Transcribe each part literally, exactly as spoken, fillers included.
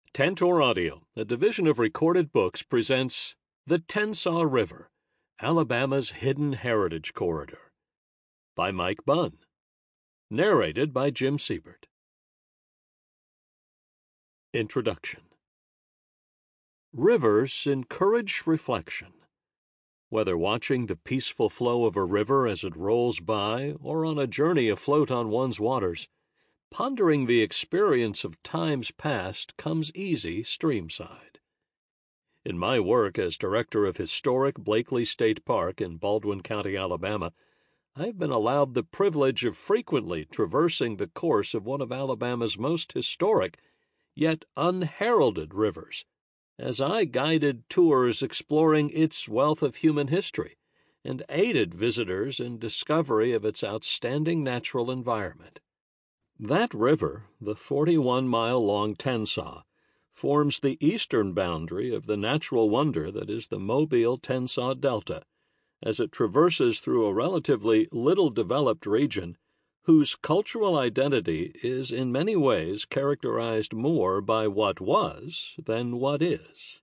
Tantor Audio, a division of Recorded Books, presents The Tensaw River, Alabama's Hidden Heritage Corridor, by Mike Bunn. Narrated by Jim Siebert. Introduction. Rivers encourage reflection. Whether watching the peaceful flow of a river as it rolls by or on a journey afloat on one's waters, pondering the experience of times past comes easy streamside. In my work as director of historic Blakely State Park in Baldwin County, Alabama, I've been allowed the privilege of frequently traversing the course of one of Alabama's most historic, yet unheralded rivers, as I guided tours exploring its wealth of human history and aided visitors in discovery of its outstanding natural environment. That river, the forty-one mile long Tensaw, forms the eastern boundary of the natural wonder that is the Mobile-Tensaw Delta, as it traverses through a relatively little-developed region whose cultural identity is in many ways characterized more by what was than what is.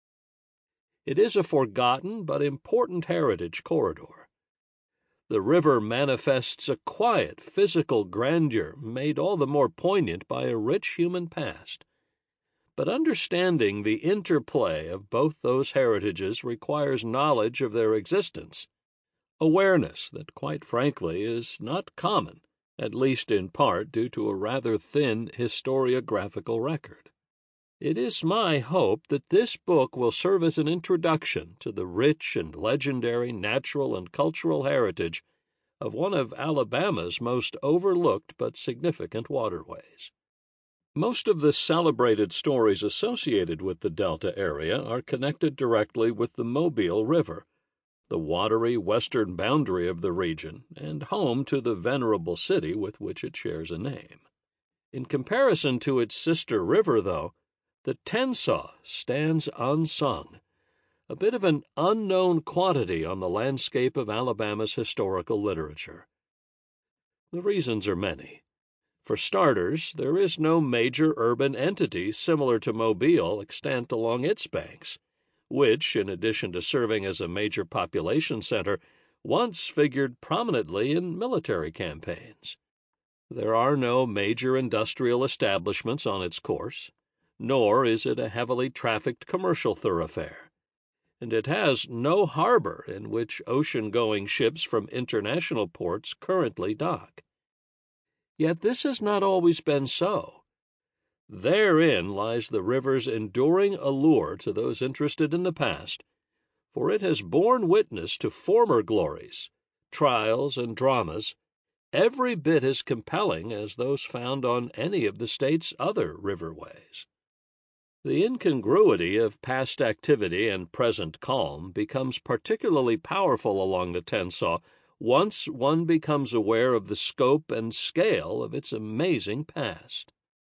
It is a forgotten but important heritage corridor. The river manifests a quiet physical grandeur made all the more poignant by a rich human past. But understanding the interplay of both those heritages requires knowledge of their existence, awareness that, quite frankly, is not common, at least in part due to a rather thin historiographical record. It is my hope that this book will serve as an introduction to the rich and legendary natural and cultural heritage of one of Alabama's most overlooked but significant waterways. Most of the celebrated stories associated with the Delta area are connected directly with the Mobile River, the watery western boundary of the region and home to the venerable city with which it shares a name. In comparison to its sister river, though, the Tensaw stands unsung, a bit of an unknown quantity on the landscape of Alabama's historical literature. The reasons are many. For starters, there is no major urban entity similar to Mobile extant along its banks, which, in addition to serving as a major population center, once figured prominently in military campaigns. There are no major industrial establishments on its course, nor is it a heavily trafficked commercial thoroughfare, and it has no harbor in which ocean-going ships from international ports currently dock. Yet this has not always been so. Therein lies the river's enduring allure to those interested in the past, for it has borne witness to former glories, trials, and dramas, every bit as compelling as those found on any of the state's other riverways. The incongruity of past activity and present calm becomes particularly powerful along the Tensaw once one becomes aware of the scope and scale of its amazing past.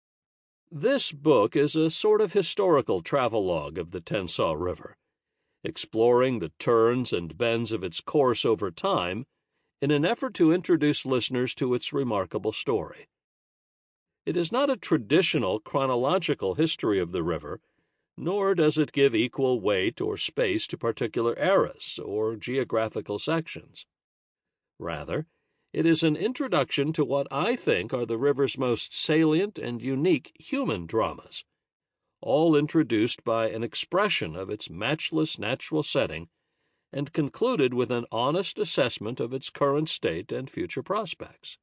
This book is a sort of historical travelogue of the Tensaw River, exploring the turns and bends of its course over time in an effort to introduce listeners to its remarkable story. It is not a traditional chronological history of the river, nor does it give equal weight or space to particular eras or geographical sections. Rather, it is an introduction to what I think are the river's most salient and unique human dramas, all introduced by an expression of its matchless natural setting and concluded with an honest assessment of its current state and future prospects.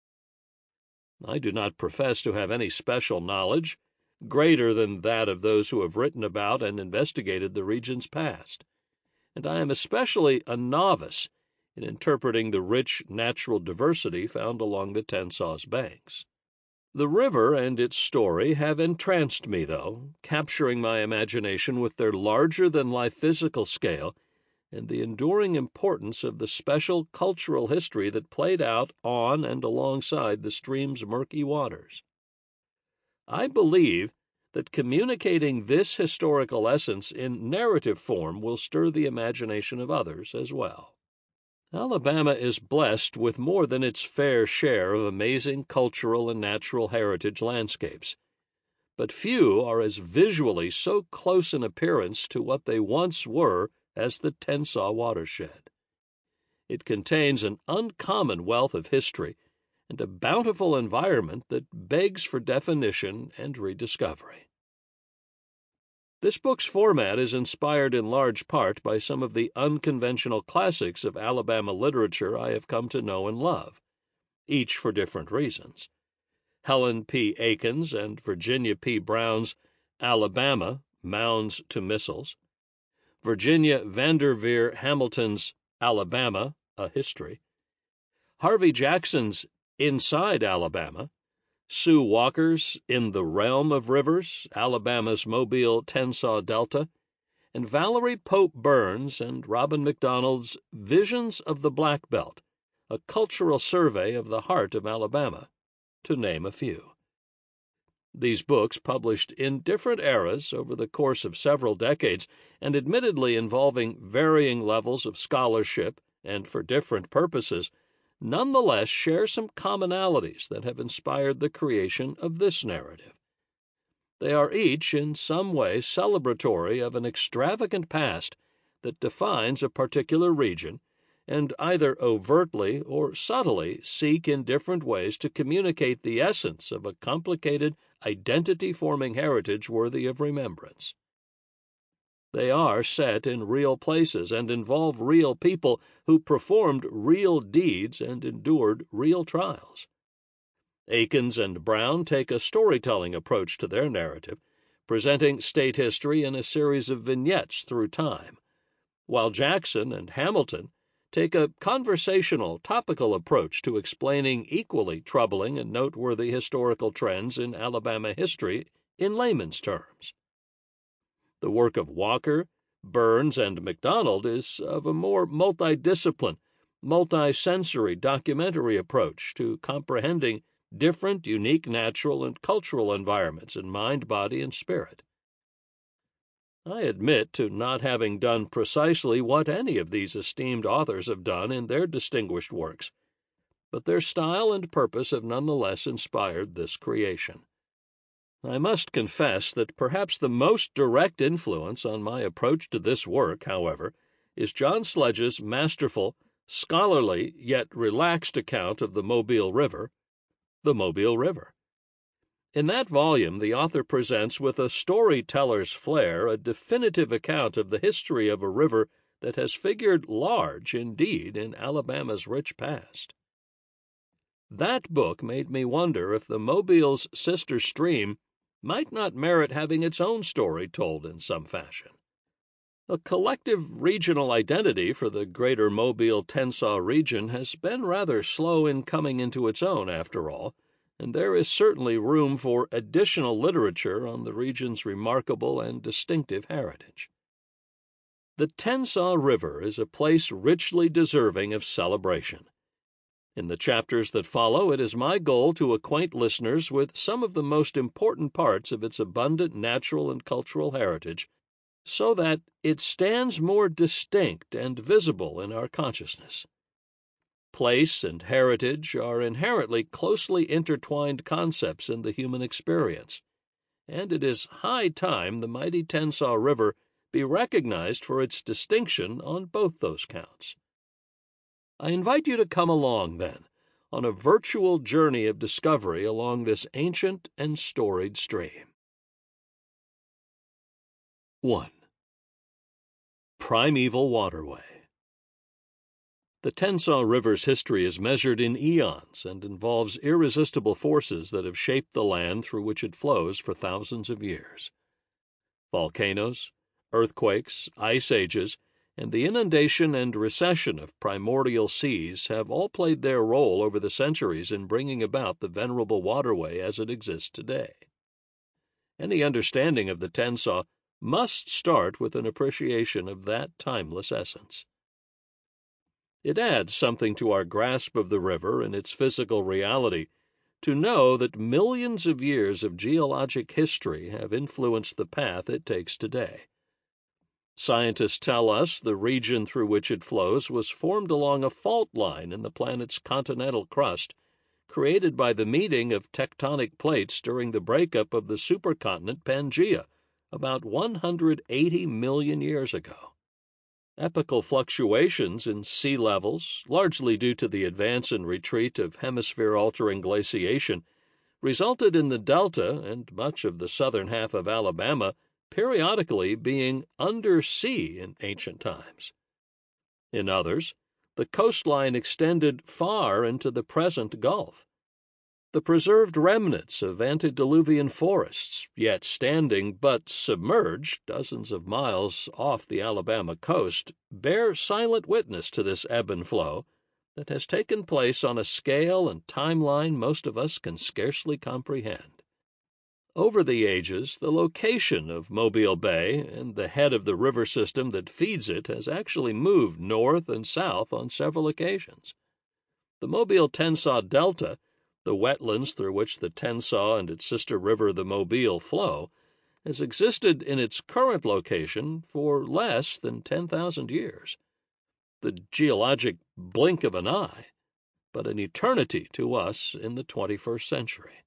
I do not profess to have any special knowledge, greater than that of those who have written about and investigated the region's past, and I am especially a novice in interpreting the rich natural diversity found along the Tensaw's banks. The river and its story have entranced me, though, capturing my imagination with their larger-than-life physical scale and the enduring importance of the special cultural history that played out on and alongside the stream's murky waters. I believe that communicating this historical essence in narrative form will stir the imagination of others as well. Alabama is blessed with more than its fair share of amazing cultural and natural heritage landscapes, but few are as visually so close in appearance to what they once were as the Tensaw watershed. It contains an uncommon wealth of history and a bountiful environment that begs for definition and rediscovery. This book's format is inspired in large part by some of the unconventional classics of Alabama literature I have come to know and love, each for different reasons. Helen P. Aikens and Virginia P. Brown's Alabama, Mounds to Missiles, Virginia Vanderveer Hamilton's Alabama, A History, Harvey Jackson's Inside Alabama, Sue Walker's In the Realm of Rivers, Alabama's Mobile Tensaw Delta, and Valerie Pope Burns and Robin McDonald's Visions of the Black Belt, a cultural survey of the heart of Alabama, to name a few. These books, published in different eras over the course of several decades, and admittedly involving varying levels of scholarship and for different purposes, nonetheless share some commonalities that have inspired the creation of this narrative. They are each in some way celebratory of an extravagant past that defines a particular region, and either overtly or subtly seek in different ways to communicate the essence of a complicated, identity-forming heritage worthy of remembrance. They are set in real places and involve real people who performed real deeds and endured real trials. Aikens and Brown take a storytelling approach to their narrative, presenting state history in a series of vignettes through time, while Jackson and Hamilton take a conversational, topical approach to explaining equally troubling and noteworthy historical trends in Alabama history in layman's terms. The work of Walker, Burns, and McDonald is of a more multidiscipline, multi-sensory documentary approach to comprehending different, unique natural and cultural environments in mind, body, and spirit. I admit to not having done precisely what any of these esteemed authors have done in their distinguished works, but their style and purpose have nonetheless inspired this creation. I must confess that perhaps the most direct influence on my approach to this work, however, is John Sledge's masterful, scholarly, yet relaxed account of the Mobile River, The Mobile River. In that volume, the author presents with a storyteller's flair a definitive account of the history of a river that has figured large, indeed, in Alabama's rich past. That book made me wonder if the Mobile's sister stream might not merit having its own story told in some fashion. A collective regional identity for the greater Mobile-Tensaw region has been rather slow in coming into its own, after all, and there is certainly room for additional literature on the region's remarkable and distinctive heritage. The Tensaw River is a place richly deserving of celebration. In the chapters that follow, it is my goal to acquaint listeners with some of the most important parts of its abundant natural and cultural heritage, so that it stands more distinct and visible in our consciousness. Place and heritage are inherently closely intertwined concepts in the human experience, and it is high time the mighty Tensaw River be recognized for its distinction on both those counts. I invite you to come along, then, on a virtual journey of discovery along this ancient and storied stream. one. Primeval Waterway. The Tensaw River's history is measured in eons and involves irresistible forces that have shaped the land through which it flows for thousands of years. Volcanoes, earthquakes, ice ages, and the inundation and recession of primordial seas have all played their role over the centuries in bringing about the venerable waterway as it exists today. Any understanding of the Tensaw must start with an appreciation of that timeless essence. It adds something to our grasp of the river and its physical reality to know that millions of years of geologic history have influenced the path it takes today. Scientists tell us the region through which it flows was formed along a fault line in the planet's continental crust, created by the meeting of tectonic plates during the breakup of the supercontinent Pangaea about one hundred eighty million years ago. Epochal fluctuations in sea levels, largely due to the advance and retreat of hemisphere-altering glaciation, resulted in the delta and much of the southern half of Alabama periodically being under sea in ancient times. In others, the coastline extended far into the present Gulf. The preserved remnants of antediluvian forests, yet standing but submerged dozens of miles off the Alabama coast, bear silent witness to this ebb and flow that has taken place on a scale and timeline most of us can scarcely comprehend. Over the ages, the location of Mobile Bay and the head of the river system that feeds it has actually moved north and south on several occasions. The Mobile-Tensaw Delta, the wetlands through which the Tensaw and its sister river, the Mobile, flow, has existed in its current location for less than ten thousand years. The geologic blink of an eye, but an eternity to us in the twenty-first century.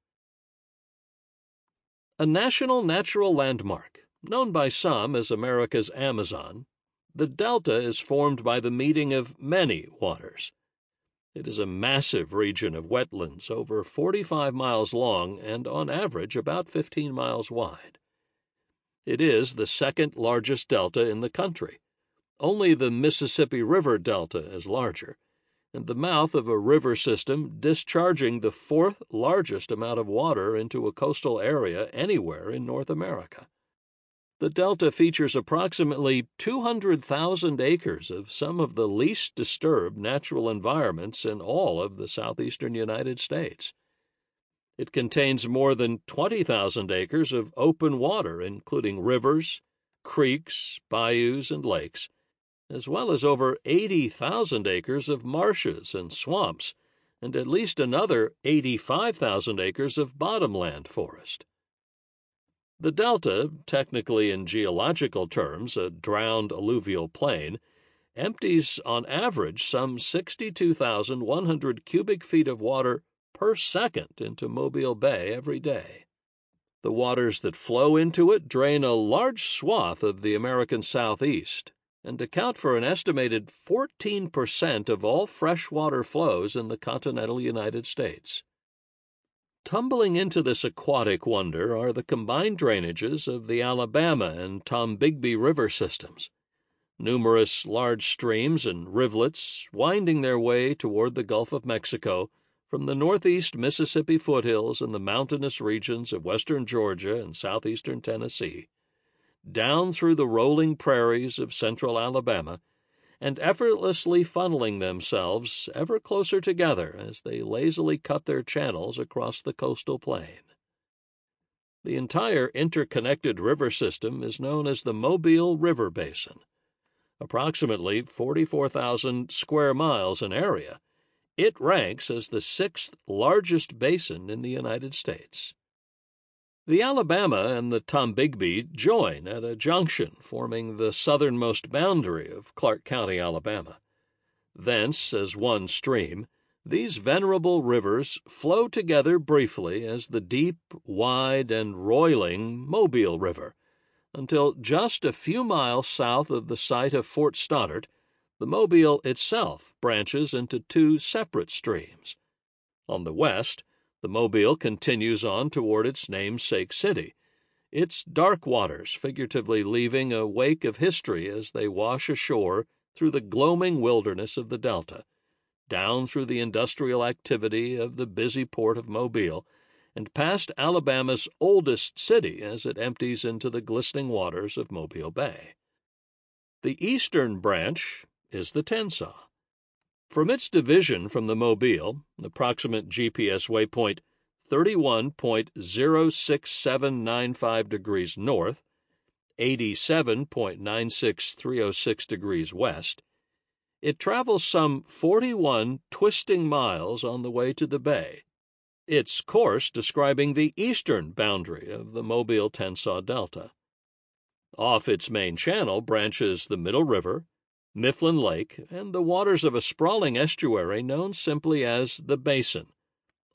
A national natural landmark, known by some as America's Amazon, the Delta is formed by the meeting of many waters. It is a massive region of wetlands over forty-five miles long and on average about fifteen miles wide. It is the second largest delta in the country. Only the Mississippi River Delta is larger, and the mouth of a river system discharging the fourth largest amount of water into a coastal area anywhere in North America. The delta features approximately two hundred thousand acres of some of the least disturbed natural environments in all of the southeastern United States. It contains more than twenty thousand acres of open water, including rivers, creeks, bayous, and lakes, as well as over eighty thousand acres of marshes and swamps, and at least another eighty-five thousand acres of bottomland forest. The delta, technically in geological terms a drowned alluvial plain, empties on average some sixty-two thousand one hundred cubic feet of water per second into Mobile Bay every day. The waters that flow into it drain a large swath of the American Southeast and account for an estimated fourteen percent of all freshwater flows in the continental United States. Tumbling into this aquatic wonder are the combined drainages of the Alabama and Tombigbee river systems, numerous large streams and rivulets winding their way toward the Gulf of Mexico from the northeast Mississippi foothills and the mountainous regions of western Georgia and southeastern Tennessee, down through the rolling prairies of central Alabama, and effortlessly funneling themselves ever closer together as they lazily cut their channels across the coastal plain. The entire interconnected river system is known as the Mobile River Basin. Approximately forty-four thousand square miles in area, it ranks as the sixth largest basin in the United States. The Alabama and the Tombigbee join at a junction forming the southernmost boundary of Clark County, Alabama. Thence, as one stream, these venerable rivers flow together briefly as the deep, wide, and roiling Mobile River, until just a few miles south of the site of Fort Stoddart, the Mobile itself branches into two separate streams. On the west, the Mobile continues on toward its namesake city, its dark waters figuratively leaving a wake of history as they wash ashore through the gloaming wilderness of the Delta, down through the industrial activity of the busy port of Mobile, and past Alabama's oldest city as it empties into the glistening waters of Mobile Bay. The eastern branch is the Tensaw. From its division from the Mobile, approximate G P S waypoint thirty-one point zero six seven nine five degrees north, eighty-seven point nine six three zero six degrees west, it travels some forty-one twisting miles on the way to the bay, its course describing the eastern boundary of the Mobile-Tensaw Delta. Off its main channel branches the Middle River, Mifflin Lake, and the waters of a sprawling estuary known simply as the Basin,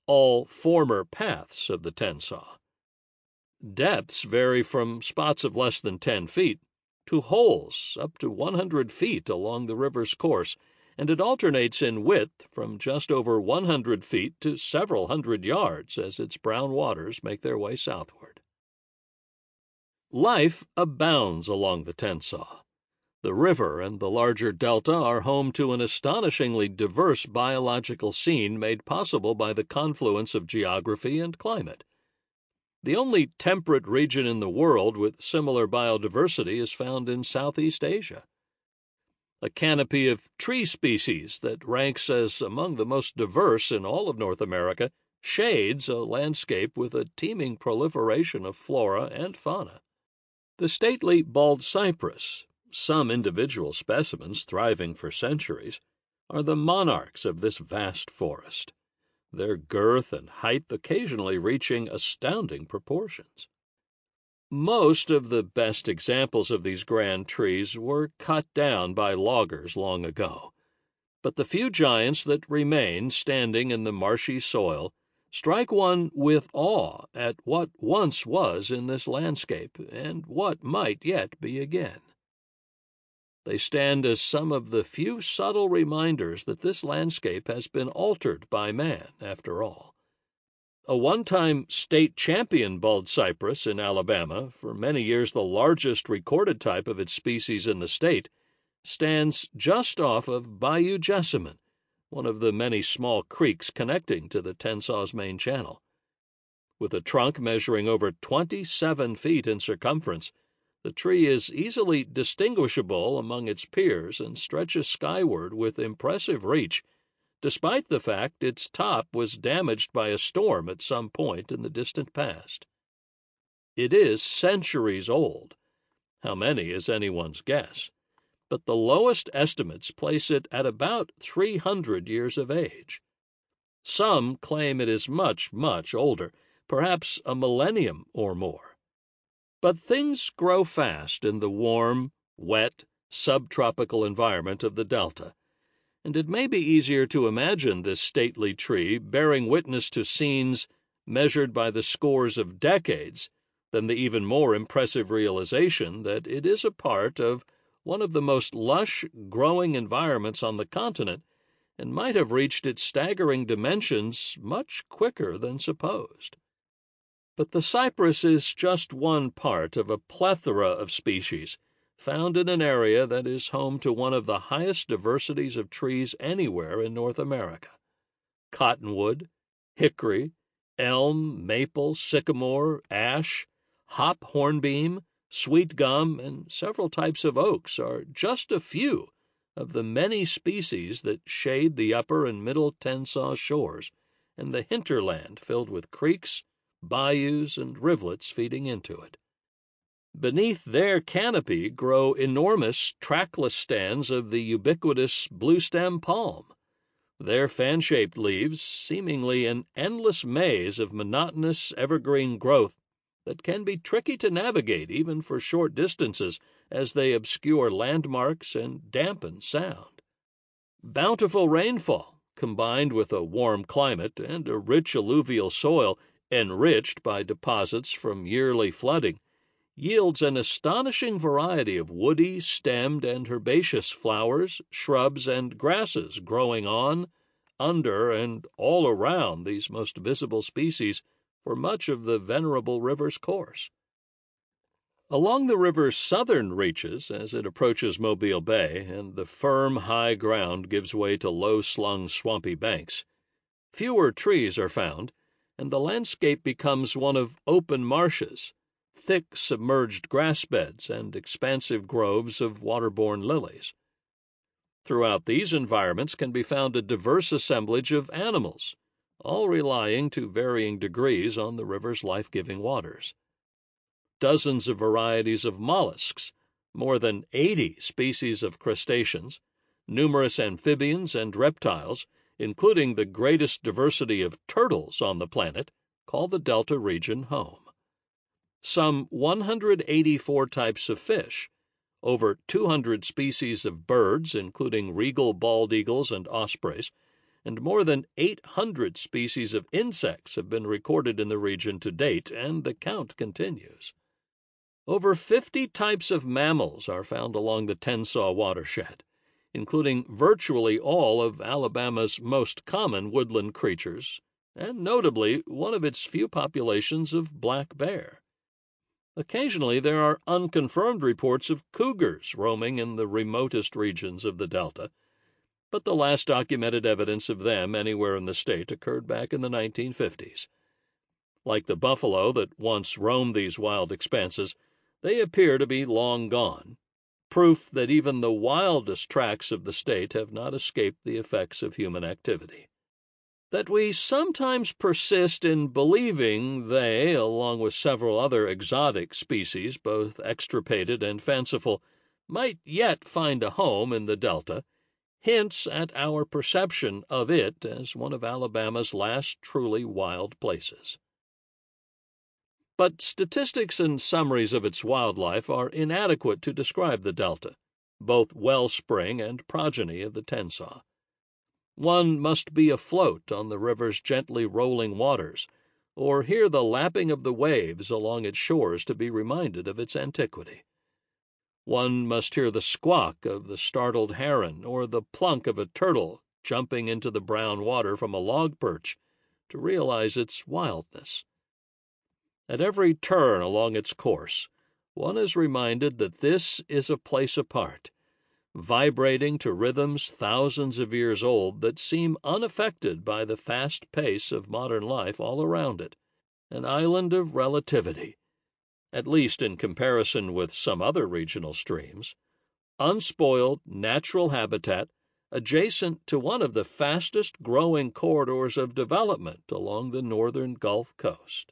all former paths of the Tensas. Depths vary from spots of less than ten feet to holes up to one hundred feet along the river's course, and it alternates in width from just over one hundred feet to several hundred yards as its brown waters make their way southward. Life abounds along the Tensas. The river and the larger delta are home to an astonishingly diverse biological scene made possible by the confluence of geography and climate. The only temperate region in the world with similar biodiversity is found in Southeast Asia. A canopy of tree species that ranks as among the most diverse in all of North America shades a landscape with a teeming proliferation of flora and fauna. The stately bald cypress, some individual specimens thriving for centuries, are the monarchs of this vast forest, their girth and height occasionally reaching astounding proportions. Most of the best examples of these grand trees were cut down by loggers long ago, but the few giants that remain standing in the marshy soil strike one with awe at what once was in this landscape and what might yet be again. They stand as some of the few subtle reminders that this landscape has been altered by man, after all. A one-time state champion bald cypress in Alabama, for many years the largest recorded type of its species in the state, stands just off of Bayou Jessamine, one of the many small creeks connecting to the Tensas main channel. With a trunk measuring over twenty-seven feet in circumference, the tree is easily distinguishable among its peers and stretches skyward with impressive reach, despite the fact its top was damaged by a storm at some point in the distant past. It is centuries old. How many is anyone's guess, but the lowest estimates place it at about three hundred years of age. Some claim it is much, much older, perhaps a millennium or more. But things grow fast in the warm, wet, subtropical environment of the Delta, and it may be easier to imagine this stately tree bearing witness to scenes measured by the scores of decades than the even more impressive realization that it is a part of one of the most lush growing environments on the continent and might have reached its staggering dimensions much quicker than supposed. But the cypress is just one part of a plethora of species found in an area that is home to one of the highest diversities of trees anywhere in North America. Cottonwood, hickory, elm, maple, sycamore, ash, hop hornbeam, sweet gum, and several types of oaks are just a few of the many species that shade the upper and middle Tensas shores and the hinterland filled with creeks, bayous, and rivulets feeding into it. Beneath their canopy grow enormous trackless stands of the ubiquitous bluestem palm, their fan-shaped leaves seemingly an endless maze of monotonous evergreen growth that can be tricky to navigate even for short distances as they obscure landmarks and dampen sound. Bountiful rainfall, combined with a warm climate and a rich alluvial soil enriched by deposits from yearly flooding, yields an astonishing variety of woody, stemmed, and herbaceous flowers, shrubs, and grasses growing on, under, and all around these most visible species for much of the venerable river's course. Along the river's southern reaches, as it approaches Mobile Bay and the firm high ground gives way to low-slung swampy banks, fewer trees are found, and the landscape becomes one of open marshes, thick submerged grass beds, and expansive groves of waterborne lilies. Throughout these environments can be found a diverse assemblage of animals, all relying to varying degrees on the river's life-giving waters. Dozens of varieties of mollusks, more than eighty species of crustaceans, numerous amphibians and reptiles, including the greatest diversity of turtles on the planet, call the Delta region home. Some one hundred eighty-four types of fish, over two hundred species of birds, including regal bald eagles and ospreys, and more than eight hundred species of insects have been recorded in the region to date, and the count continues. Over fifty types of mammals are found along the Tensaw watershed, including virtually all of Alabama's most common woodland creatures, and notably one of its few populations of black bear. Occasionally there are unconfirmed reports of cougars roaming in the remotest regions of the Delta, but the last documented evidence of them anywhere in the state occurred back in the nineteen fifties. Like the buffalo that once roamed these wild expanses, they appear to be long gone, proof that even the wildest tracts of the state have not escaped the effects of human activity. That we sometimes persist in believing they, along with several other exotic species, both extirpated and fanciful, might yet find a home in the Delta, hints at our perception of it as one of Alabama's last truly wild places. But statistics and summaries of its wildlife are inadequate to describe the Delta, both wellspring and progeny of the Tensaw. One must be afloat on the river's gently rolling waters, or hear the lapping of the waves along its shores to be reminded of its antiquity. One must hear the squawk of the startled heron or the plunk of a turtle jumping into the brown water from a log perch to realize its wildness. At every turn along its course, one is reminded that this is a place apart, vibrating to rhythms thousands of years old that seem unaffected by the fast pace of modern life all around it, an island of relativity, at least in comparison with some other regional streams, unspoiled natural habitat adjacent to one of the fastest-growing corridors of development along the northern Gulf Coast.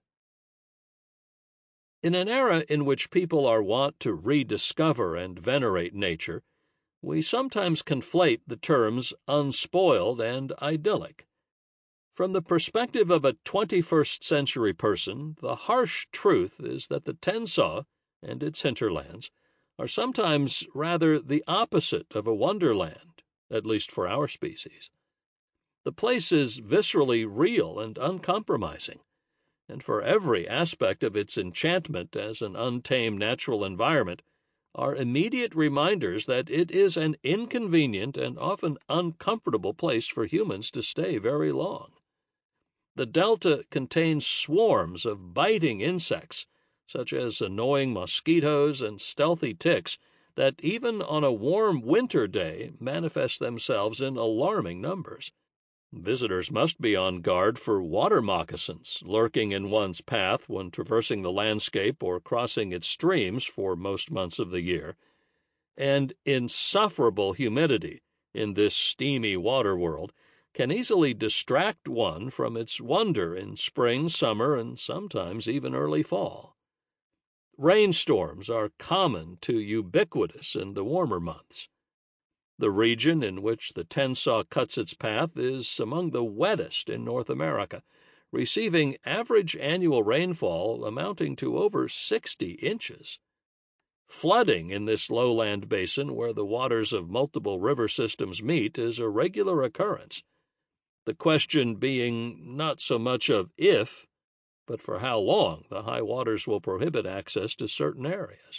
In an era in which people are wont to rediscover and venerate nature, we sometimes conflate the terms unspoiled and idyllic. From the perspective of a twenty-first century person, the harsh truth is that the Tensaw and its hinterlands are sometimes rather the opposite of a wonderland, at least for our species. The place is viscerally real and uncompromising, and for every aspect of its enchantment as an untamed natural environment are immediate reminders that it is an inconvenient and often uncomfortable place for humans to stay very long. The Delta contains swarms of biting insects, such as annoying mosquitoes and stealthy ticks, that even on a warm winter day manifest themselves in alarming numbers. Visitors must be on guard for water moccasins lurking in one's path when traversing the landscape or crossing its streams for most months of the year, and insufferable humidity in this steamy water world can easily distract one from its wonder in spring, summer, and sometimes even early fall. Rainstorms are common to ubiquitous in the warmer months. The region in which the Tensaw cuts its path is among the wettest in North America, receiving average annual rainfall amounting to over sixty inches. Flooding in this lowland basin where the waters of multiple river systems meet is a regular occurrence, the question being not so much of if, but for how long the high waters will prohibit access to certain areas.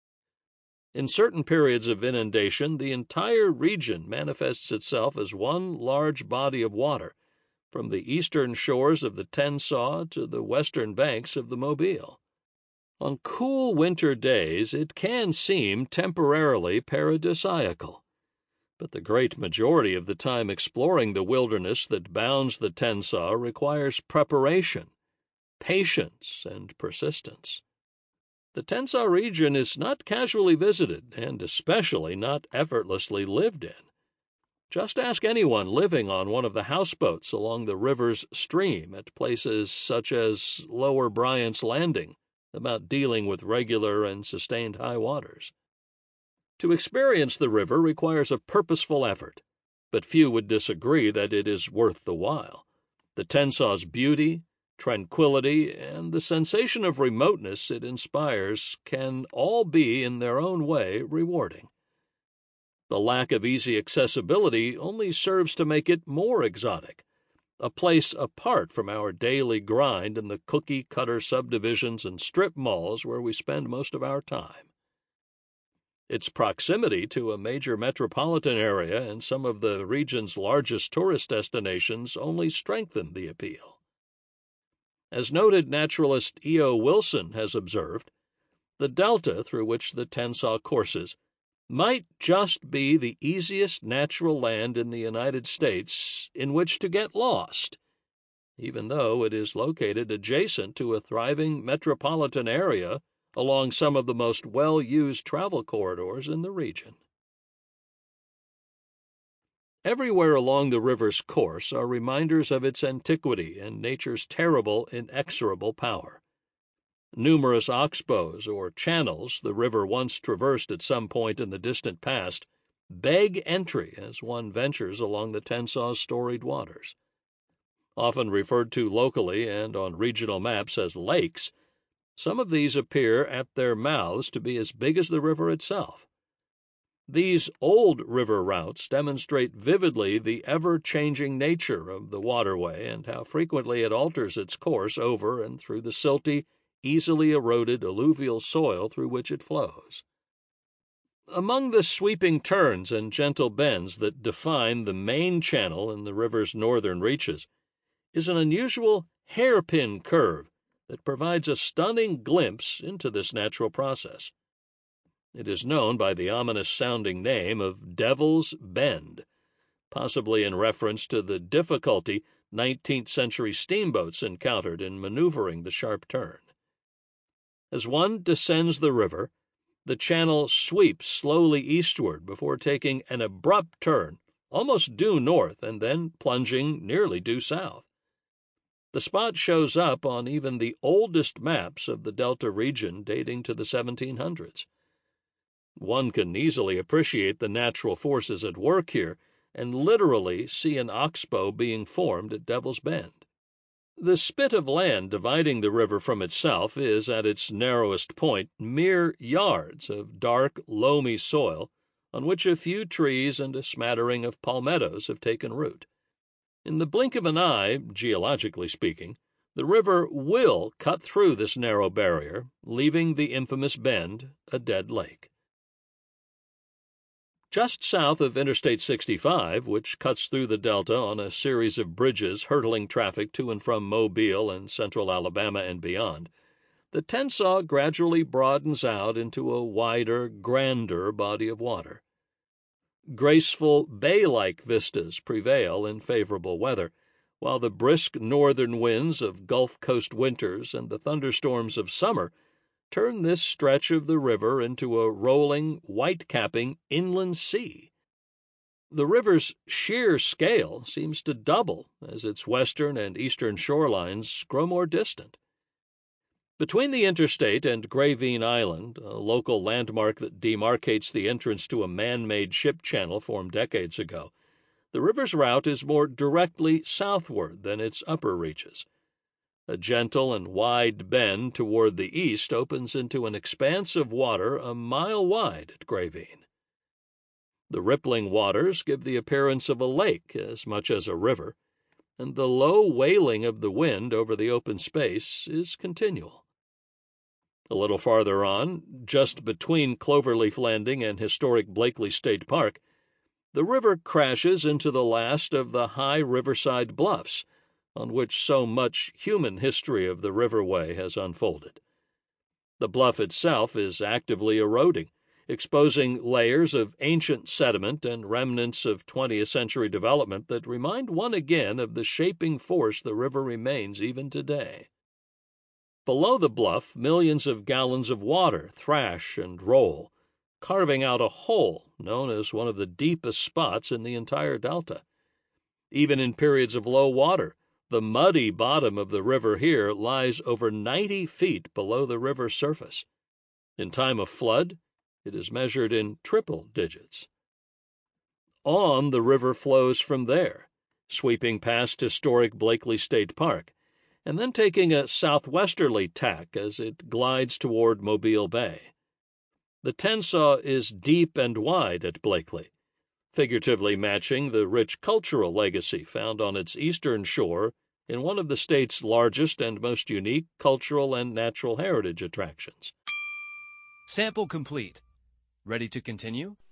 In certain periods of inundation, the entire region manifests itself as one large body of water, from the eastern shores of the Tensaw to the western banks of the Mobile. On cool winter days, it can seem temporarily paradisiacal, but the great majority of the time exploring the wilderness that bounds the Tensaw requires preparation, patience, and persistence. The Tensaw region is not casually visited, and especially not effortlessly lived in. Just ask anyone living on one of the houseboats along the river's stream at places such as Lower Bryant's Landing about dealing with regular and sustained high waters. To experience the river requires a purposeful effort, but few would disagree that it is worth the while. The Tensaw's beauty, tranquility, and the sensation of remoteness it inspires can all be, in their own way, rewarding. The lack of easy accessibility only serves to make it more exotic, a place apart from our daily grind in the cookie-cutter subdivisions and strip malls where we spend most of our time. Its proximity to a major metropolitan area and some of the region's largest tourist destinations only strengthen the appeal. As noted naturalist E O Wilson has observed, the delta through which the Tensaw courses might just be the easiest natural land in the United States in which to get lost, even though it is located adjacent to a thriving metropolitan area along some of the most well-used travel corridors in the region. Everywhere along the river's course are reminders of its antiquity and nature's terrible, inexorable power. Numerous oxbows or channels the river once traversed at some point in the distant past beg entry as one ventures along the Tensaw's storied waters. Often referred to locally and on regional maps as lakes, some of these appear at their mouths to be as big as the river itself. These old river routes demonstrate vividly the ever-changing nature of the waterway and how frequently it alters its course over and through the silty, easily eroded alluvial soil through which it flows. Among the sweeping turns and gentle bends that define the main channel in the river's northern reaches is an unusual hairpin curve that provides a stunning glimpse into this natural process. It is known by the ominous-sounding name of Devil's Bend, possibly in reference to the difficulty nineteenth-century steamboats encountered in maneuvering the sharp turn. As one descends the river, the channel sweeps slowly eastward before taking an abrupt turn, almost due north, and then plunging nearly due south. The spot shows up on even the oldest maps of the Delta region dating to the seventeen hundreds. One can easily appreciate the natural forces at work here and literally see an oxbow being formed at Devil's Bend. The spit of land dividing the river from itself is, at its narrowest point, mere yards of dark, loamy soil on which a few trees and a smattering of palmettos have taken root. In the blink of an eye, geologically speaking, the river will cut through this narrow barrier, leaving the infamous bend a dead lake. Just south of Interstate sixty-five, which cuts through the delta on a series of bridges hurtling traffic to and from Mobile and central Alabama and beyond, the Tensaw gradually broadens out into a wider, grander body of water. Graceful, bay-like vistas prevail in favorable weather, while the brisk northern winds of Gulf Coast winters and the thunderstorms of summer turn this stretch of the river into a rolling, white-capping inland sea. The river's sheer scale seems to double as its western and eastern shorelines grow more distant. Between the interstate and Gravine Island, a local landmark that demarcates the entrance to a man-made ship channel formed decades ago, the river's route is more directly southward than its upper reaches. A gentle and wide bend toward the east opens into an expanse of water a mile wide at Gravine. The rippling waters give the appearance of a lake as much as a river, and the low wailing of the wind over the open space is continual. A little farther on, just between Cloverleaf Landing and historic Blakely State Park, the river crashes into the last of the high riverside bluffs, on which so much human history of the riverway has unfolded. The bluff itself is actively eroding, exposing layers of ancient sediment and remnants of twentieth century development that remind one again of the shaping force the river remains even today. Below the bluff, millions of gallons of water thrash and roll, carving out a hole known as one of the deepest spots in the entire delta. Even in periods of low water, the muddy bottom of the river here lies over ninety feet below the river's surface. In time of flood, it is measured in triple digits. On the river flows from there, sweeping past historic Blakely State Park, and then taking a southwesterly tack as it glides toward Mobile Bay. The Tensaw is deep and wide at Blakely, figuratively matching the rich cultural legacy found on its eastern shore in one of the state's largest and most unique cultural and natural heritage attractions. Sample complete. Ready to continue?